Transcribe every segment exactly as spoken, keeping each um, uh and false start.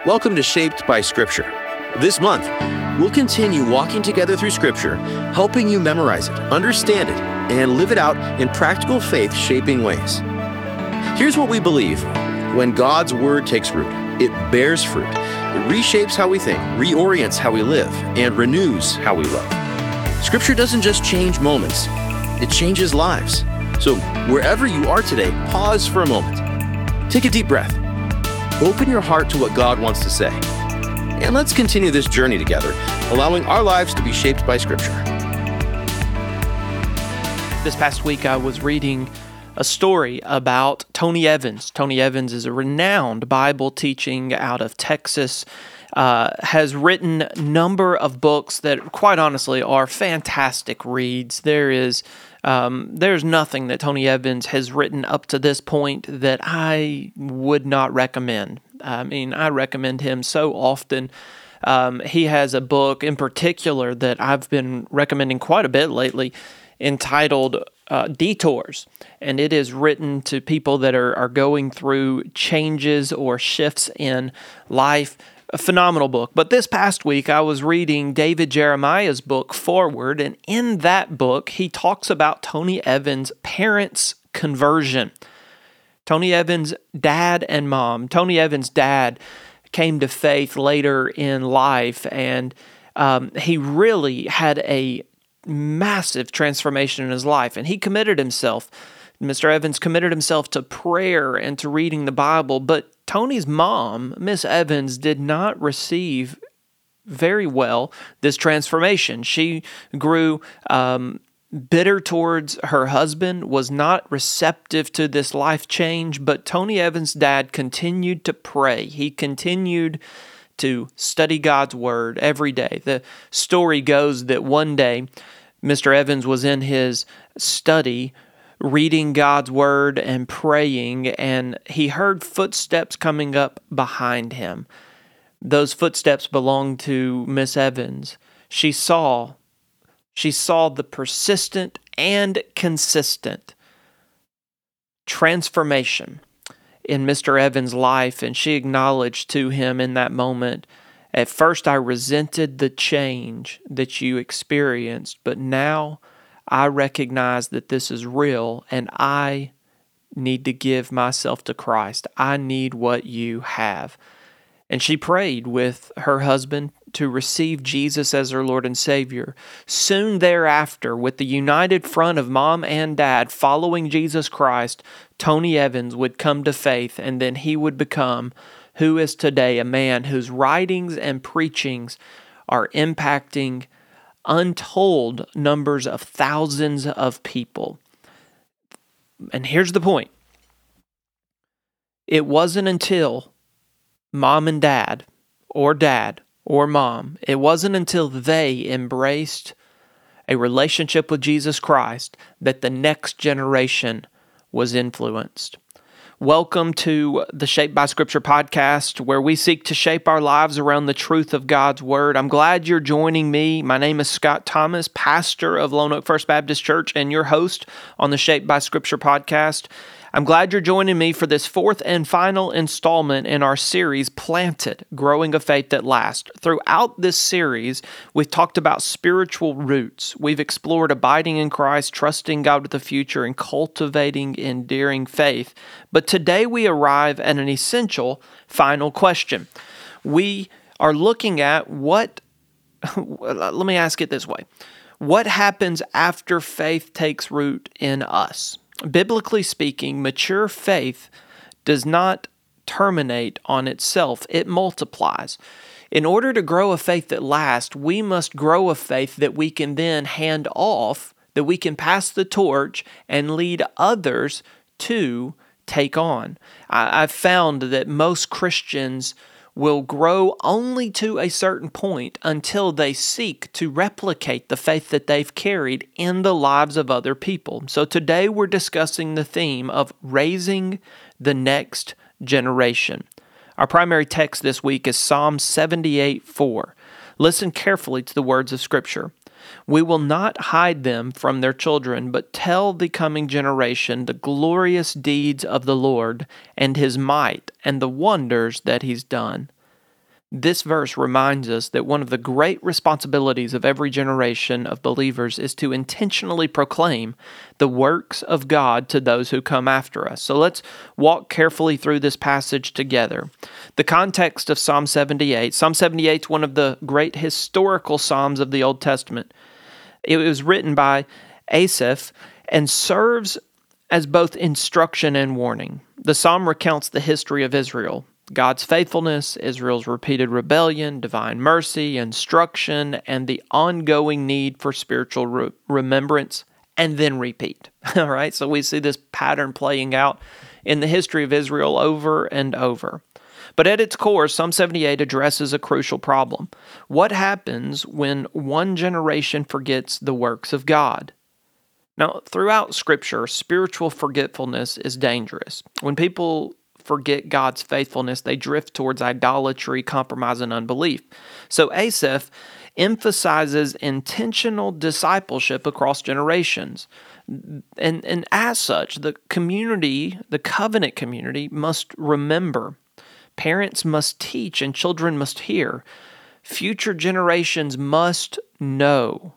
Welcome to Shaped by Scripture. This month, we'll continue walking together through Scripture, helping you memorize it, understand it, and live it out in practical faith-shaping ways. Here's what we believe. When God's Word takes root, it bears fruit. It reshapes how we think, reorients how we live, and renews how we love. Scripture doesn't just change moments, it changes lives. So wherever you are today, pause for a moment. Take a deep breath. Open your heart to what God wants to say. And let's continue this journey together, allowing our lives to be shaped by Scripture. This past week, I was reading a story about Tony Evans. Tony Evans is a renowned Bible teaching out of Texas, uh, has written a number of books that, quite honestly, are fantastic reads. There is Um, there's nothing that Tony Evans has written up to this point that I would not recommend. I mean, I recommend him so often. Um, he has a book in particular that I've been recommending quite a bit lately entitled uh, Detours, and it is written to people that are, are going through changes or shifts in life. A phenomenal book. But this past week, I was reading David Jeremiah's book, Forward, and in that book, he talks about Tony Evans' parents' conversion. Tony Evans' dad and mom. Tony Evans' dad came to faith later in life, and um, he really had a massive transformation in his life, and he committed himself. Mister Evans committed himself to prayer and to reading the Bible, but Tony's mom, Miss Evans, did not receive very well this transformation. She grew um, bitter towards her husband, was not receptive to this life change, but Tony Evans' dad continued to pray. He continued to study God's Word every day. The story goes that one day, Mister Evans was in his study reading God's Word and praying, and he heard footsteps coming up behind him. Those footsteps belonged to Miss Evans. She saw, she saw the persistent and consistent transformation in Mister Evans' life, and she acknowledged to him in that moment, "At first I resented the change that you experienced, but now I recognize that this is real, and I need to give myself to Christ. I need what you have." And she prayed with her husband to receive Jesus as her Lord and Savior. Soon thereafter, with the united front of mom and dad following Jesus Christ, Tony Evans would come to faith, and then he would become who is today a man whose writings and preachings are impacting untold numbers of thousands of people. And here's the point. It wasn't until mom and dad, or dad, or mom, it wasn't until they embraced a relationship with Jesus Christ that the next generation was influenced. Welcome to the Shaped by Scripture podcast, where we seek to shape our lives around the truth of God's Word. I'm glad you're joining me. My name is Scott Thomas, pastor of Lone Oak First Baptist Church, and your host on the Shaped by Scripture podcast. I'm glad you're joining me for this fourth and final installment in our series, Planted, Growing a Faith That Lasts. Throughout this series, we've talked about spiritual roots. We've explored abiding in Christ, trusting God with the future, and cultivating enduring faith. But today we arrive at an essential final question. We are looking at what, let me ask it this way. What happens after faith takes root in us? Biblically speaking, mature faith does not terminate on itself. It multiplies. In order to grow a faith that lasts, we must grow a faith that we can then hand off, that we can pass the torch and lead others to take on. I, I've found that most Christians will grow only to a certain point until they seek to replicate the faith that they've carried in the lives of other people. So today we're discussing the theme of raising the next generation. Our primary text this week is Psalm seventy-eight four. Listen carefully to the words of Scripture. We will not hide them from their children, but tell the coming generation the glorious deeds of the Lord and His might and the wonders that He's done. This verse reminds us that one of the great responsibilities of every generation of believers is to intentionally proclaim the works of God to those who come after us. So let's walk carefully through this passage together. The context of Psalm seventy-eight. Psalm seventy-eight is one of the great historical psalms of the Old Testament. It was written by Asaph and serves as both instruction and warning. The psalm recounts the history of Israel, God's faithfulness, Israel's repeated rebellion, divine mercy, instruction, and the ongoing need for spiritual re- remembrance, and then repeat. All right, so we see this pattern playing out in the history of Israel over and over. But at its core, Psalm seventy-eight addresses a crucial problem. What happens when one generation forgets the works of God? Now, throughout Scripture, spiritual forgetfulness is dangerous. When people forget God's faithfulness, they drift towards idolatry, compromise, and unbelief. So Asaph emphasizes intentional discipleship across generations. And, and as such, the community, the covenant community, must remember. Parents must teach and children must hear. Future generations must know.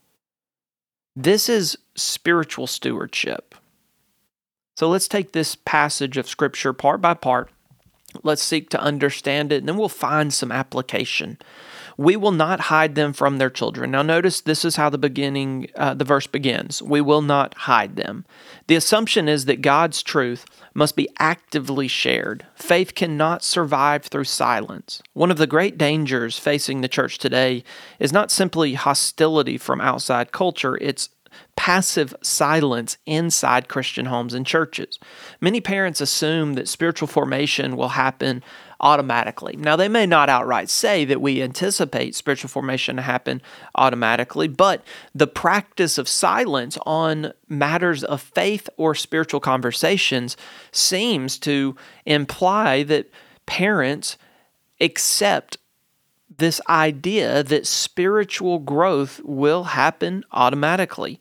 This is spiritual stewardship. So let's take this passage of Scripture part by part. Let's seek to understand it, and then we'll find some application. We will not hide them from their children. Now notice this is how the beginning, uh, the verse begins. We will not hide them. The assumption is that God's truth must be actively shared. Faith cannot survive through silence. One of the great dangers facing the church today is not simply hostility from outside culture, it's passive silence inside Christian homes and churches. Many parents assume that spiritual formation will happen automatically. Now, they may not outright say that we anticipate spiritual formation to happen automatically, but the practice of silence on matters of faith or spiritual conversations seems to imply that parents accept this idea that spiritual growth will happen automatically.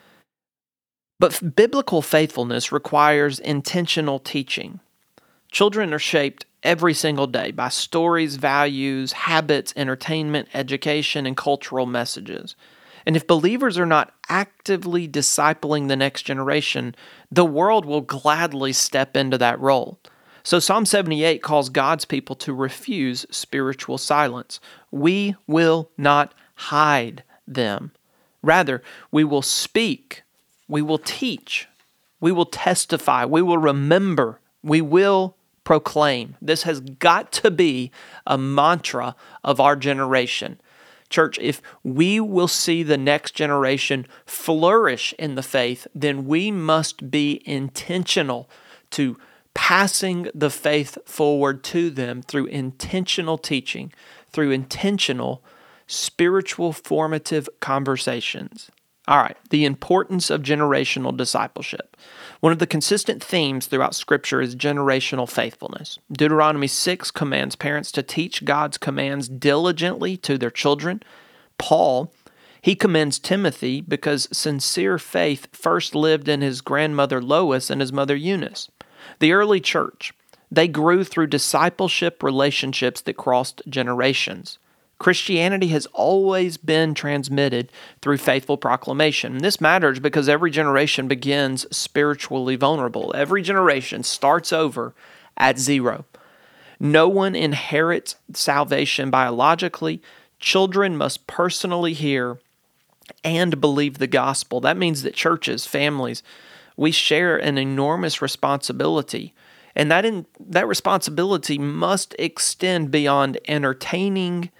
But biblical faithfulness requires intentional teaching. Children are shaped every single day by stories, values, habits, entertainment, education, and cultural messages. And if believers are not actively discipling the next generation, the world will gladly step into that role. So Psalm seventy-eight calls God's people to refuse spiritual silence. We will not hide them. Rather, we will speak, we will teach, we will testify, we will remember, we will proclaim. This has got to be a mantra of our generation. Church, if we will see the next generation flourish in the faith, then we must be intentional to passing the faith forward to them through intentional teaching, through intentional spiritual formative conversations. All right, the importance of generational discipleship. One of the consistent themes throughout Scripture is generational faithfulness. Deuteronomy six commands parents to teach God's commands diligently to their children. Paul, he commends Timothy because sincere faith first lived in his grandmother Lois and his mother Eunice. The early church, they grew through discipleship relationships that crossed generations. Christianity has always been transmitted through faithful proclamation. And this matters because every generation begins spiritually vulnerable. Every generation starts over at zero. No one inherits salvation biologically. Children must personally hear and believe the gospel. That means that churches, families, we share an enormous responsibility. And that in, that responsibility must extend beyond entertaining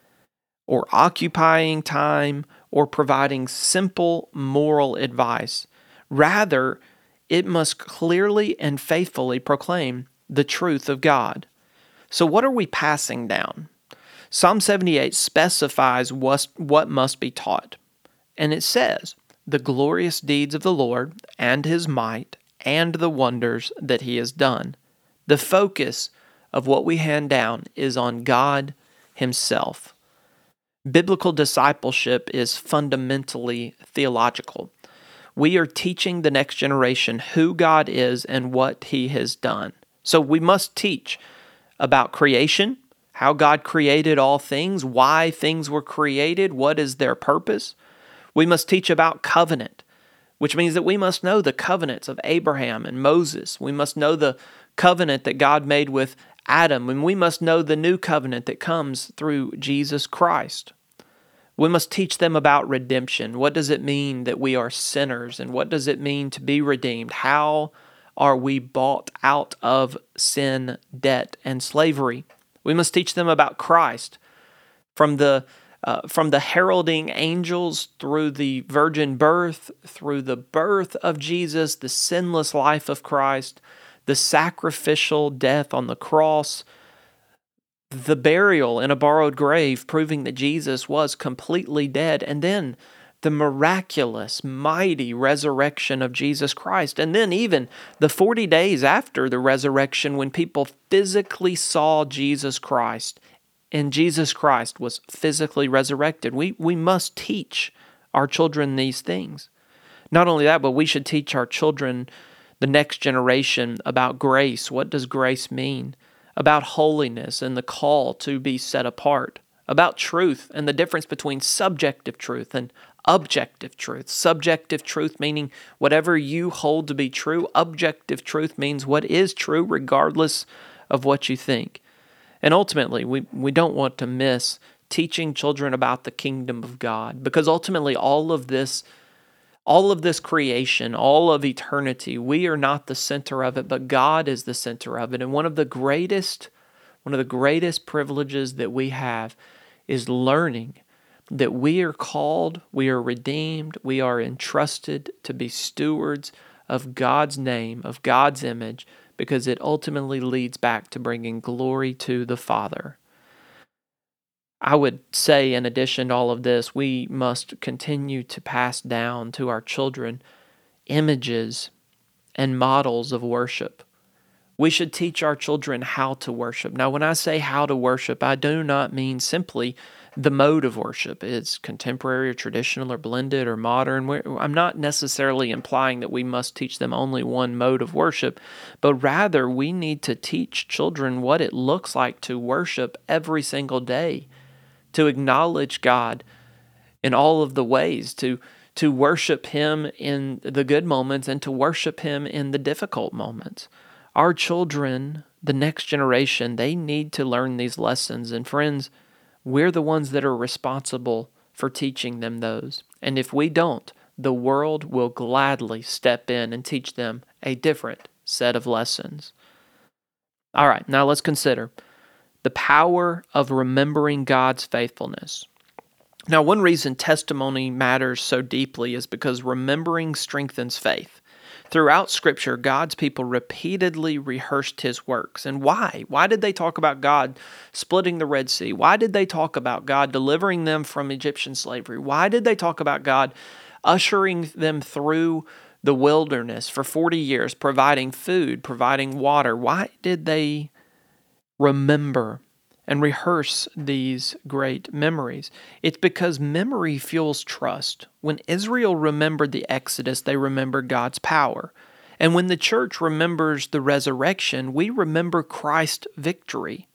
or occupying time, or providing simple moral advice. Rather, it must clearly and faithfully proclaim the truth of God. So what are we passing down? Psalm seventy-eight specifies what, what must be taught. And it says, the glorious deeds of the Lord and His might and the wonders that He has done. The focus of what we hand down is on God Himself. Biblical discipleship is fundamentally theological. We are teaching the next generation who God is and what He has done. So we must teach about creation, how God created all things, why things were created, what is their purpose. We must teach about covenant, which means that we must know the covenants of Abraham and Moses. We must know the covenant that God made with Adam, and we must know the new covenant that comes through Jesus Christ. We must teach them about redemption. What does it mean that we are sinners, and what does it mean to be redeemed? How are we bought out of sin, debt, and slavery? We must teach them about Christ, from the uh, from the heralding angels through the virgin birth, through the birth of Jesus, the sinless life of Christ, the sacrificial death on the cross, the burial in a borrowed grave, proving that Jesus was completely dead, and then the miraculous, mighty resurrection of Jesus Christ, and then even the forty days after the resurrection when people physically saw Jesus Christ, and Jesus Christ was physically resurrected. We, we must teach our children these things. Not only that, but we should teach our children, the next generation, about grace. What does grace mean? About holiness and the call to be set apart, about truth and the difference between subjective truth and objective truth. Subjective truth meaning whatever you hold to be true. Objective truth means what is true regardless of what you think. And ultimately, we, we don't want to miss teaching children about the kingdom of God, because ultimately all of this All of this creation, all of eternity, we are not the center of it, but God is the center of it. And one of the greatest, one of the greatest privileges that we have is learning that we are called, we are redeemed, we are entrusted to be stewards of God's name, of God's image, because it ultimately leads back to bringing glory to the Father. I would say, in addition to all of this, we must continue to pass down to our children images and models of worship. We should teach our children how to worship. Now, when I say how to worship, I do not mean simply the mode of worship. It's contemporary or traditional or blended or modern. I'm not necessarily implying that we must teach them only one mode of worship, but rather we need to teach children what it looks like to worship every single day, to acknowledge God in all of the ways, to, to worship Him in the good moments and to worship Him in the difficult moments. Our children, the next generation, they need to learn these lessons. And friends, we're the ones that are responsible for teaching them those. And if we don't, the world will gladly step in and teach them a different set of lessons. All right, now let's consider the power of remembering God's faithfulness. Now, one reason testimony matters so deeply is because remembering strengthens faith. Throughout Scripture, God's people repeatedly rehearsed His works. And why? Why did they talk about God splitting the Red Sea? Why did they talk about God delivering them from Egyptian slavery? Why did they talk about God ushering them through the wilderness for forty years, providing food, providing water? Why did they remember and rehearse these great memories? It's because memory fuels trust. When Israel remembered the Exodus, they remembered God's power. And when the church remembers the resurrection, we remember Christ's victory.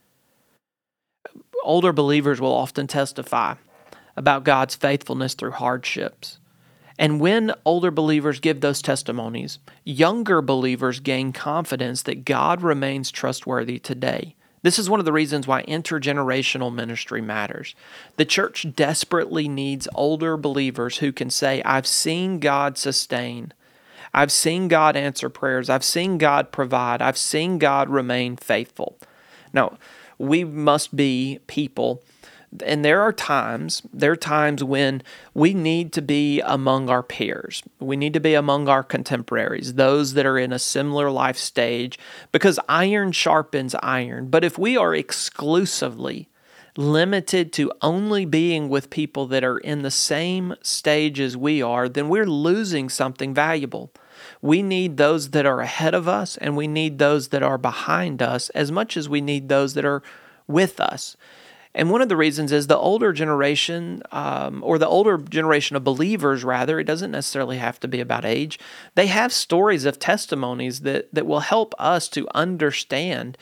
Older believers will often testify about God's faithfulness through hardships. And when older believers give those testimonies, younger believers gain confidence that God remains trustworthy today. This is one of the reasons why intergenerational ministry matters. The church desperately needs older believers who can say, I've seen God sustain. I've seen God answer prayers. I've seen God provide. I've seen God remain faithful. Now, we must be people, and there are times, there are times when we need to be among our peers. We need to be among our contemporaries, those that are in a similar life stage, because iron sharpens iron. But if we are exclusively limited to only being with people that are in the same stage as we are, then we're losing something valuable. We need those that are ahead of us, and we need those that are behind us as much as we need those that are with us. And one of the reasons is the older generation, um, or the older generation of believers, rather, it doesn't necessarily have to be about age. They have stories of testimonies that, that will help us to understand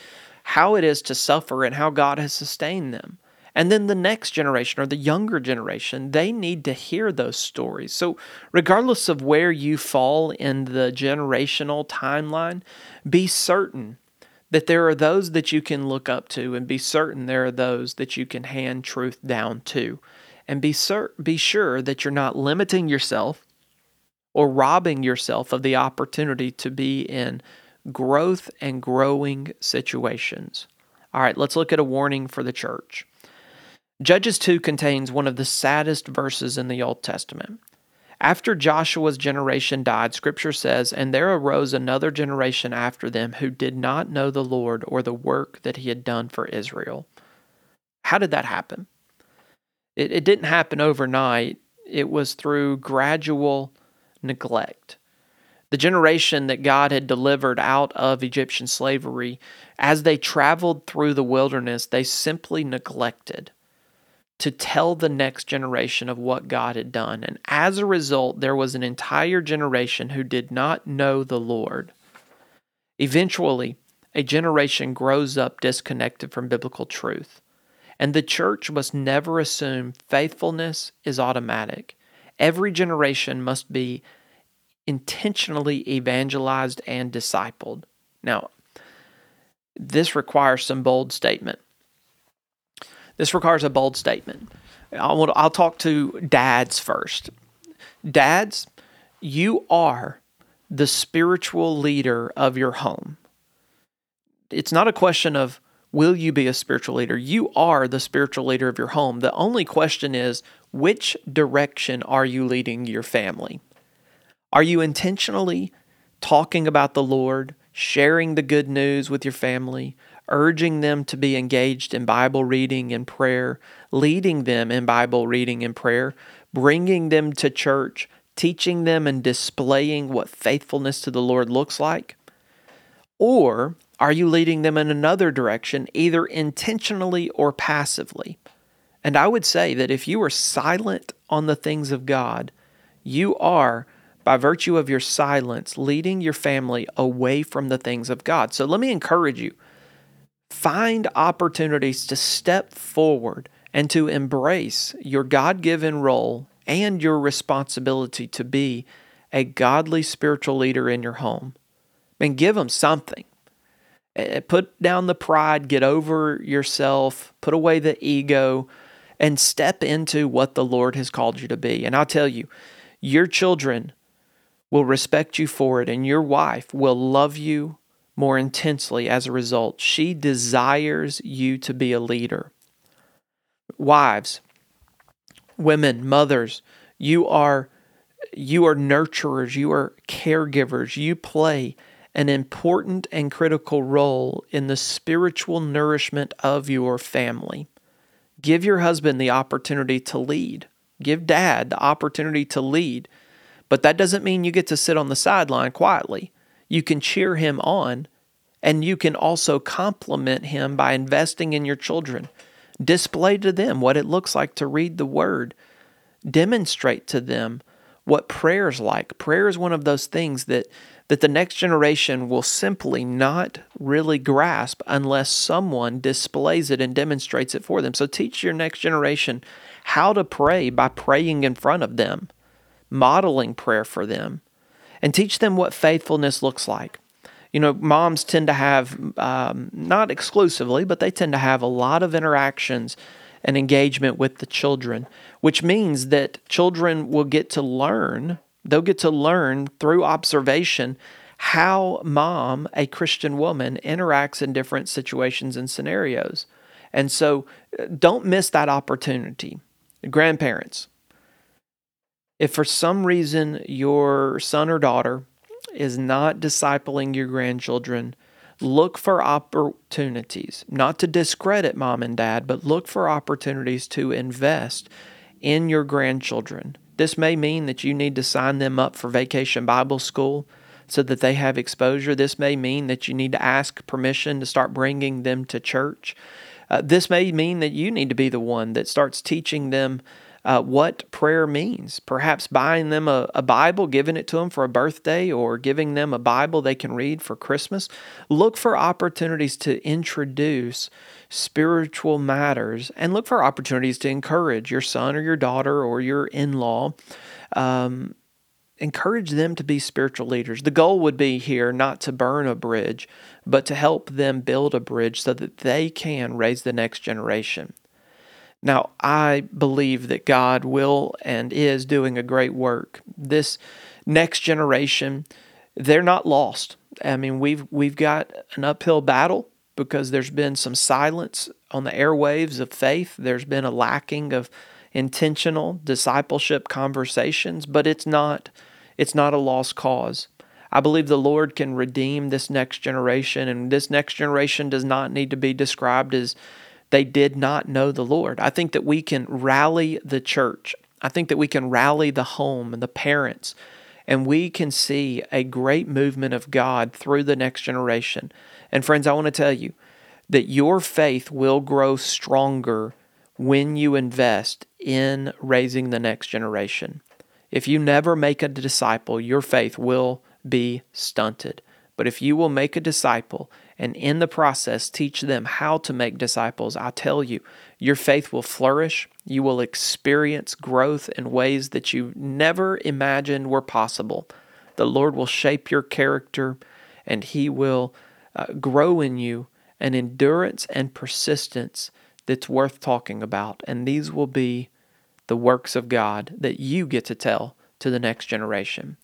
how it is to suffer and how God has sustained them. And then the next generation or the younger generation, they need to hear those stories. So regardless of where you fall in the generational timeline, be certain that there are those that you can look up to, and be certain there are those that you can hand truth down to. And be cer- be sure that you're not limiting yourself or robbing yourself of the opportunity to be in growth and growing situations. All right, let's look at a warning for the church. Judges two contains one of the saddest verses in the Old Testament. After Joshua's generation died, Scripture says, "And there arose another generation after them who did not know the Lord or the work that he had done for Israel." How did that happen? It, it didn't happen overnight. It was through gradual neglect. The generation that God had delivered out of Egyptian slavery, as they traveled through the wilderness, they simply neglected to tell the next generation of what God had done. And as a result, there was an entire generation who did not know the Lord. Eventually, a generation grows up disconnected from biblical truth. And the church must never assume faithfulness is automatic. Every generation must be intentionally evangelized and discipled. Now, this requires some bold statement. This requires a bold statement. I'll, I'll talk to dads first. Dads, you are the spiritual leader of your home. It's not a question of will you be a spiritual leader. You are the spiritual leader of your home. The only question is, which direction are you leading your family? Are you intentionally talking about the Lord, sharing the good news with your family, urging them to be engaged in Bible reading and prayer, leading them in Bible reading and prayer, bringing them to church, teaching them and displaying what faithfulness to the Lord looks like? Or are you leading them in another direction, either intentionally or passively? And I would say that if you are silent on the things of God, you are, by virtue of your silence, leading your family away from the things of God. So let me encourage you. Find opportunities to step forward and to embrace your God-given role and your responsibility to be a godly spiritual leader in your home. And give them something. Put down the pride, get over yourself, put away the ego, and step into what the Lord has called you to be. And I'll tell you, your children will respect you for it, and your wife will love you more intensely as a result. She desires you to be a leader. Wives, women, mothers, you are you are nurturers, you are caregivers. You play an important and critical role in the spiritual nourishment of your family. Give your husband the opportunity to lead. Give dad the opportunity to lead. But that doesn't mean you get to sit on the sideline quietly. You can cheer him on, and you can also compliment him by investing in your children. Display to them what it looks like to read the Word. Demonstrate to them what prayer is like. Prayer is one of those things that, that the next generation will simply not really grasp unless someone displays it and demonstrates it for them. So teach your next generation how to pray by praying in front of them, modeling prayer for them, and teach them what faithfulness looks like. You know, moms tend to have, um, not exclusively, but they tend to have a lot of interactions and engagement with the children, which means that children will get to learn, they'll get to learn through observation how mom, a Christian woman, interacts in different situations and scenarios. And so don't miss that opportunity. Grandparents, if for some reason your son or daughter is not discipling your grandchildren, look for opportunities, not to discredit mom and dad, but look for opportunities to invest in your grandchildren. This may mean that you need to sign them up for Vacation Bible School so that they have exposure. This may mean that you need to ask permission to start bringing them to church. Uh, this may mean that you need to be the one that starts teaching them uh, what prayer means. Perhaps buying them a, a Bible, giving it to them for a birthday, or giving them a Bible they can read for Christmas. Look for opportunities to introduce spiritual matters, and look for opportunities to encourage your son or your daughter or your in-law. Um, encourage them to be spiritual leaders. The goal would be here not to burn a bridge, but to help them build a bridge so that they can raise the next generation. Now, I believe that God will and is doing a great work. This next generation, they're not lost. I mean, we've we've got an uphill battle because there's been some silence on the airwaves of faith. There's been a lacking of intentional discipleship conversations, but it's not it's not a lost cause. I believe the Lord can redeem this next generation, and this next generation does not need to be described as they did not know the Lord. I think that we can rally the church. I think that we can rally the home and the parents, and we can see a great movement of God through the next generation. And friends, I want to tell you that your faith will grow stronger when you invest in raising the next generation. If you never make a disciple, your faith will be stunted. But if you will make a disciple and in the process teach them how to make disciples, I tell you, your faith will flourish. You will experience growth in ways that you never imagined were possible. The Lord will shape your character, and He will uh, grow in you an endurance and persistence that's worth talking about. And these will be the works of God that you get to tell to the next generation.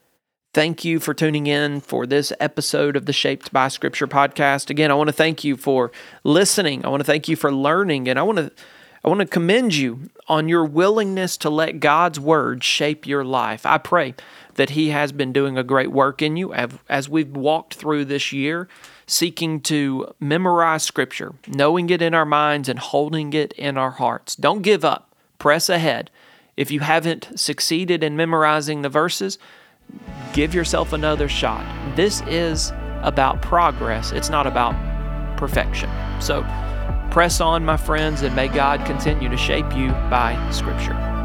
Thank you for tuning in for this episode of the Shaped by Scripture podcast. Again, I want to thank you for listening. I want to thank you for learning, and I want to I want to commend you on your willingness to let God's Word shape your life. I pray that He has been doing a great work in you as we've walked through this year, seeking to memorize Scripture, knowing it in our minds and holding it in our hearts. Don't give up. Press ahead. If you haven't succeeded in memorizing the verses, give yourself another shot. This is about progress. It's not about perfection. So press on, my friends, and may God continue to shape you by Scripture.